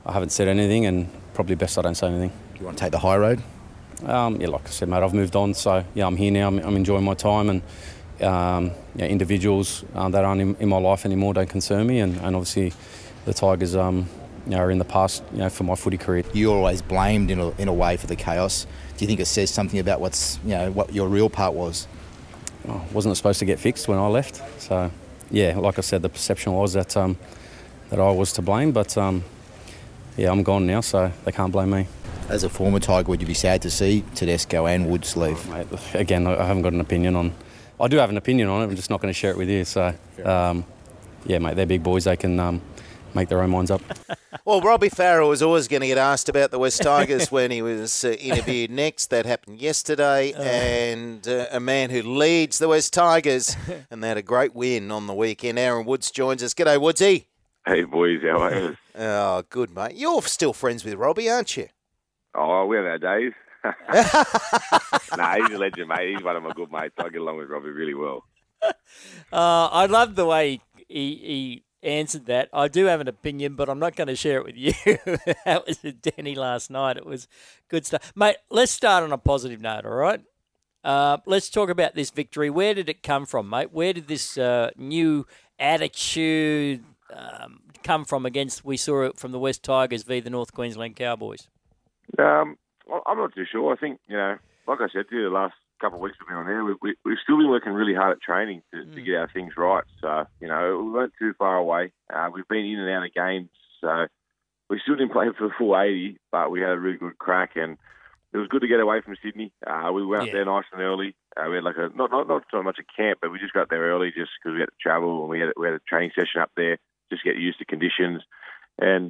I haven't said anything, and probably best I don't say anything. Do you want to take the high road? Like I said, mate, I've moved on, so I'm here now. I'm enjoying my time, and individuals that aren't in my life anymore don't concern me, and obviously the Tigers are in the past for my footy career. You're always blamed in a way for the chaos. Do you think it says something about what your real part was? Wasn't it supposed to get fixed when I left? So like I said, the perception was that I was to blame, but I'm gone now, so they can't blame me. As a former Tiger, would you be sad to see Tedesco and Woods leave? Mate, again, I haven't got an opinion on. I do have an opinion on it. I'm just not going to share it with you. So, mate, they're big boys. They can make their own minds up. Well, Robbie Farrell was always going to get asked about the West Tigers when he was interviewed next. That happened yesterday. And a man who leads the West Tigers, and they had a great win on the weekend. Aaron Woods joins us. G'day, Woodsy. Hey, boys. How are you? Oh, good, mate. You're still friends with Robbie, aren't you? Oh, we have our days. He's a legend, mate. He's one of my good mates. I get along with Robbie really well. I love the way he answered that. I do have an opinion, but I'm not going to share it with you. That was with Danny last night. It was good stuff. Mate, let's start on a positive note, all right? Let's talk about this victory. Where did it come from, mate? Where did this new attitude come from we saw it from the West Tigers v the North Queensland Cowboys? I'm not too sure. I think, like I said to you, the last couple of weeks we've been on there, we've still been working really hard at training to get our things right. So, we weren't too far away. We've been in and out of games. So we still didn't play for the full 80, but we had a really good crack, and it was good to get away from Sydney. We went up there nice and early. We had like not so much a camp, but we just got there early just because we had to travel, and we had a training session up there, just get used to conditions. And,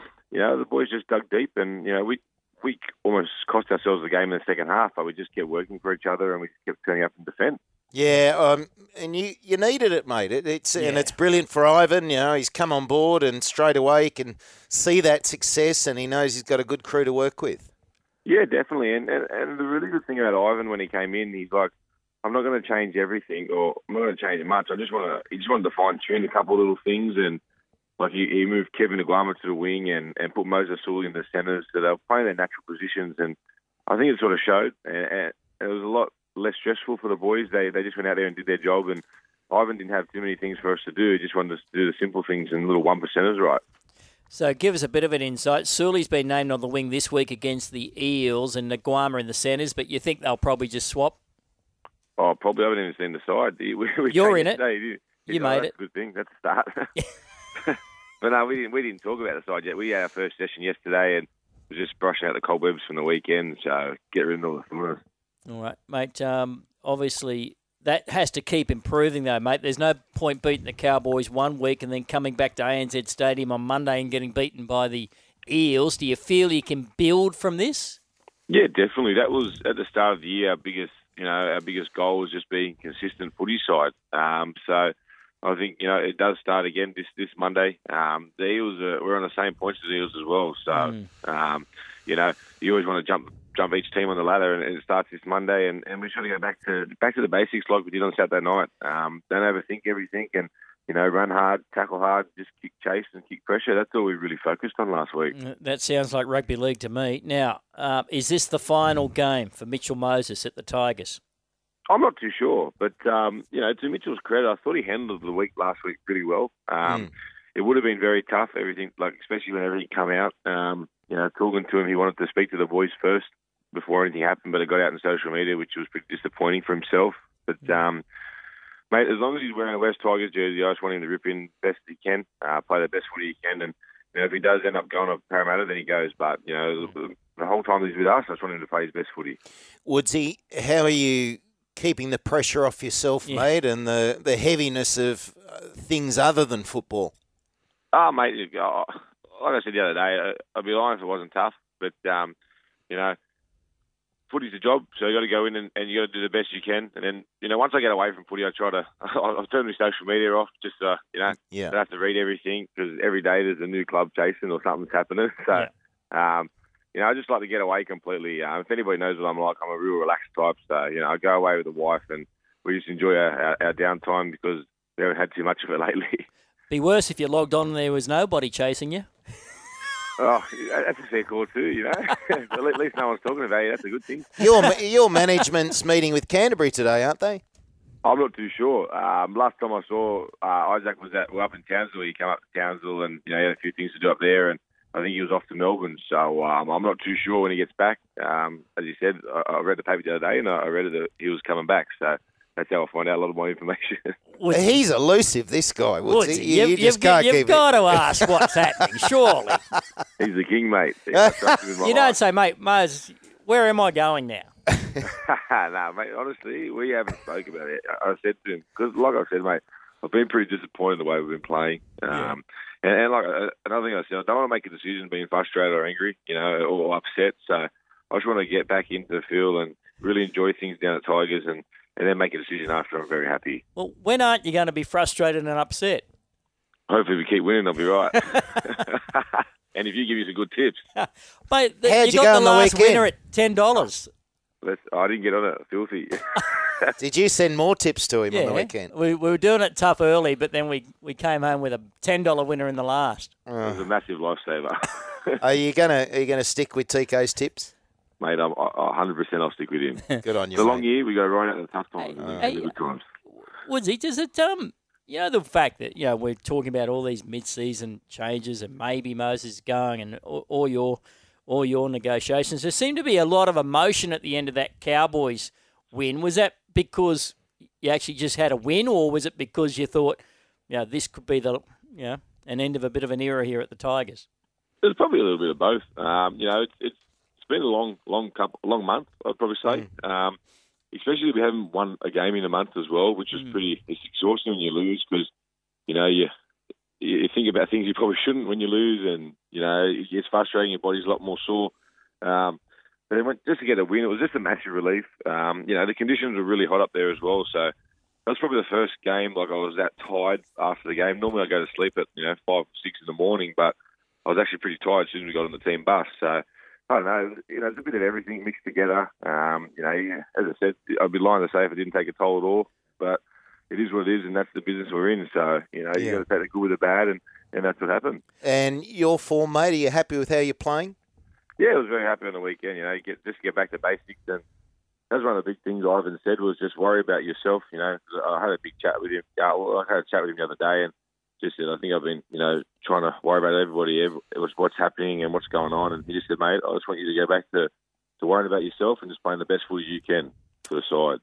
the boys just dug deep, and, we almost cost ourselves the game in the second half, but we just kept working for each other, and we just kept turning up and defend. Yeah, and you needed it, mate. And it's brilliant for Ivan. He's come on board, and straight away he can see that success, and he knows he's got a good crew to work with. Yeah, definitely. And the really good thing about Ivan when he came in, he's like, I'm not going to change everything, or I'm not going to change it much. He just wanted to fine tune a couple of little things, and like he moved Kevin Aguama to the wing and put Moses Sewell in the centres, so they were playing their natural positions, and I think it sort of showed, and it was a lot less stressful for the boys. They just went out there and did their job, and Ivan didn't have too many things for us to do. He just wanted us to do the simple things and little 1%ers right. So give us a bit of an insight. Sewell's been named on the wing this week against the Eels and Aguama in the centres, but you think they'll probably just swap? Oh, probably. I haven't even seen the side. You're in it. You made it. That's a good thing. That's a start. But no, we didn't talk about the side yet. We had our first session yesterday and was just brushing out the cobwebs from the weekend, so get rid of all the fun. All right, mate. Obviously, that has to keep improving, though, mate. There's no point beating the Cowboys one week and then coming back to ANZ Stadium on Monday and getting beaten by the Eels. Do you feel you can build from this? Yeah, definitely. That was at the start of the year. Our biggest goal was just being consistent footy side. So I think, it does start again this Monday. The Eels we're on the same points as the Eels as well. So, you always want to jump each team on the ladder, and it starts this Monday. And we're trying to go back to the basics like we did on Saturday night. Don't overthink everything, and run hard, tackle hard, just kick chase and kick pressure. That's all we really focused on last week. That sounds like rugby league to me. Now, is this the final game for Mitchell Moses at the Tigers? I'm not too sure, but, to Mitchell's credit, I thought he handled the week last week pretty well. It would have been very tough, everything, especially when everything come out. Talking to him, he wanted to speak to the boys first before anything happened, but it got out on social media, which was pretty disappointing for himself. But, mate, as long as he's wearing a West Tigers jersey, I just want him to rip in best he can, play the best footy he can. And, if he does end up going to Parramatta, then he goes. But, the whole time he's with us, I just want him to play his best footy. Woodsy, how are you keeping the pressure off yourself, mate, and the heaviness of things other than football? Oh, mate, like I said the other day, I'd be lying if it wasn't tough. But, footy's a job, so you got to go in and you got to do the best you can. And then, once I get away from footy, I'll turn my social media off just so, I don't have to read everything, because every day there's a new club chasing or something's happening. So, I just like to get away completely. If anybody knows what I'm like, I'm a real relaxed type. So, I go away with the wife and we just enjoy our downtime because we haven't had too much of it lately. Be worse if you logged on and there was nobody chasing you. Oh, that's a fair call too, you know. At least no one's talking about you. That's a good thing. Your management's meeting with Canterbury today, aren't they? I'm not too sure. Last time I saw Isaac was up in Townsville. He came up to Townsville and he had a few things to do up there, and I think he was off to Melbourne. So I'm not too sure when he gets back. As you said, I read the paper the other day and I read that he was coming back. So that's how I find out a lot of my information. He's elusive, this guy. You just can't keep You've got to ask what's happening, surely. He's the king, mate. You don't say, mate, Mose, where am I going now? No, mate, honestly, we haven't spoke about it. I said to him, because like I said, mate, I've been pretty disappointed in the way we've been playing. And like another thing I said, I don't want to make a decision being frustrated or angry, you know, or upset. So I just want to get back into the field and really enjoy things down at Tigers and then make a decision after. I'm very happy. Well, when aren't you going to be frustrated and upset? Hopefully we keep winning, I'll be right. And if you give me some good tips. Mate, How'd you you got go the on the last weekend? winner at $10. I didn't get on it. Filthy. Did you send more tips to him on the weekend? We were doing it tough early, but then we came home with a $10 winner in the last. It was a massive lifesaver. Are you gonna stick with TK's tips? Mate, I'm 100% I'll stick with him. Good on you. It's a long mate. year. We go right out of the tough times. Hey, the good times. Woodsy, does it you know, the fact that, you know, we're talking about all these mid-season changes and maybe Moses going and all your negotiations, there seemed to be a lot of emotion at the end of that Cowboys win. Was that because you actually just had a win, or was it because you thought, you know, this could be an end of a bit of an era here at the Tigers? There's probably a little bit of both. You know, it's been a long month, I'd probably say. Especially if we haven't won a game in a month as well, which is it's exhausting when you lose because, you know, you think about things you probably shouldn't when you lose, and, you know, it's frustrating. Your body's a lot more sore. But then just to get a win, it was just a massive relief. You know, the conditions were really hot up there as well, so that was probably the first game like I was that tired after the game. Normally I go to sleep at 5 or 6 in the morning, but I was actually pretty tired as soon as we got on the team bus. So I don't know. You know, it's a bit of everything mixed together. You know, as I said, I'd be lying to say if it didn't take a toll at all, but it is what it is, and that's the business we're in. So, you know, you got to take the good with the bad, and that's what happened. And your form, mate, are you happy with how you're playing? Yeah, I was very happy on the weekend. You know, just get back to basics, and that was one of the big things Ivan said was just worry about yourself. You know, I had a big chat with him. I had a chat with him the other day, and just said, I think I've been, you know, trying to worry about everybody, what's happening and what's going on. And he just said, mate, I just want you to go back to worrying about yourself and just playing the best footy you can for the side.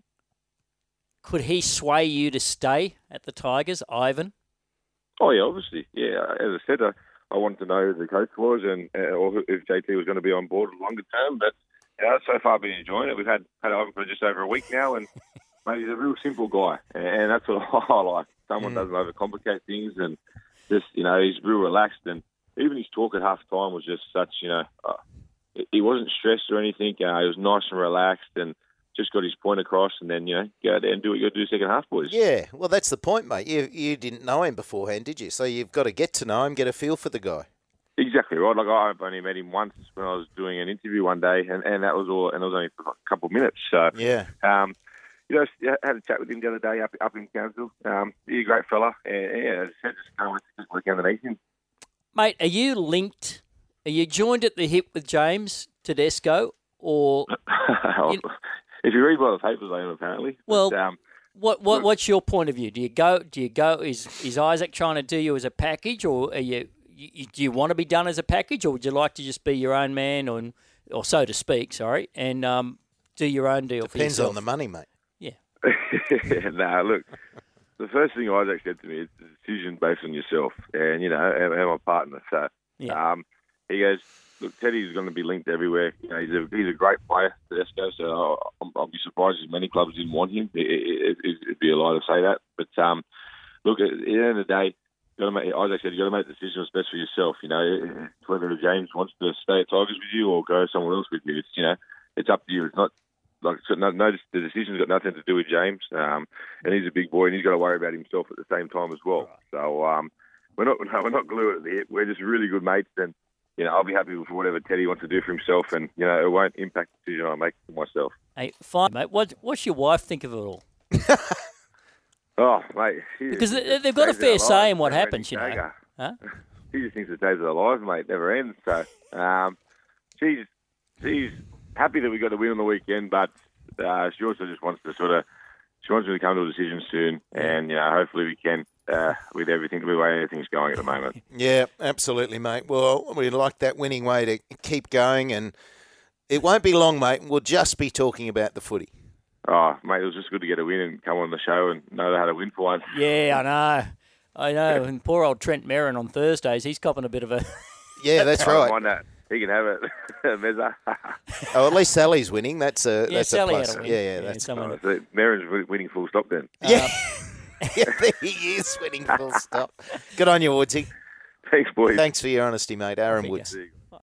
Could he sway you to stay at the Tigers, Ivan? Oh, yeah, obviously. Yeah, as I said, I wanted to know who the coach was and or if JT was going to be on board longer term. But, you know, so far I've been enjoying it. We've had Ivan for just over a week now, and, mate, he's a real simple guy. And that's what I like. Someone doesn't overcomplicate things, and just, you know, he's real relaxed. And even his talk at half time was just such, you know, he wasn't stressed or anything. He was nice and relaxed and just got his point across, and then, you know, go out there and do what you got to do second half, boys. Yeah, well, that's the point, mate. You didn't know him beforehand, did you? So you've got to get to know him, get a feel for the guy. Exactly right. Like, I've only met him once when I was doing an interview one day, and that was all, and it was only for a couple of minutes. So, yeah. You know, I had a chat with him the other day up in Townsville. He's a great fella. And yeah, as I said, just can't wait to work down the nation. Mate, are you linked? Are you joined at the hip with James Tedesco? Or if you read by the papers, I am apparently. Well, but, what's your point of view? Do you go? Is Isaac trying to do you as a package, or are you do you want to be done as a package, or would you like to just be your own man, or so to speak? Sorry, and do your own deal for yourself? Depends on the money, mate. Nah, look, the first thing Isaac said to me is the decision based on yourself and, you know, and my partner. So he goes, look, Teddy's going to be linked everywhere. You know, he's a great player, Tedesco, so I'll be surprised if many clubs didn't want him. It'd be a lie to say that. But, look, at the end of the day, Isaac said, you've got to make the decision what's best for yourself. You know, whether James wants to stay at Tigers with you or go somewhere else with you, it's, you know, it's up to you. It's not... Like, so the decision's got nothing to do with James, and he's a big boy, and he's got to worry about himself at the same time as well. Right. So we're not glued at the hip. We're just really good mates, and, you know, I'll be happy with whatever Teddy wants to do for himself, and, you know, it won't impact the decision I make for myself. Hey, fine, mate. What's your wife think of it all? Oh, mate, because they've got a fair say in what happens, you know. Huh? she just thinks the days of her life, mate, never ends. So she's happy that we got a win on the weekend, but she also just wants to she wants me to come to a decision soon, and hopefully we can with everything the way everything's going at the moment. Yeah, absolutely, mate. Well, we like that winning way to keep going, and it won't be long, mate. We'll just be talking about the footy. Oh, mate, it was just good to get a win and come on the show and know how to win for once. Yeah, I know. And poor old Trent Merrin on Thursdays, he's copping a bit of a... Yeah, that's I don't right. mind that. He can have it. Mezza. Oh, at least Sally's winning. That's a Sally plus. had a win. Yeah, that's someone- So Merrin's winning full stop then. yeah. Yeah, there he is winning full stop. Good on you, Woodsy. Thanks, boys. Thanks for your honesty, mate. Aaron Figure. Woods. See you.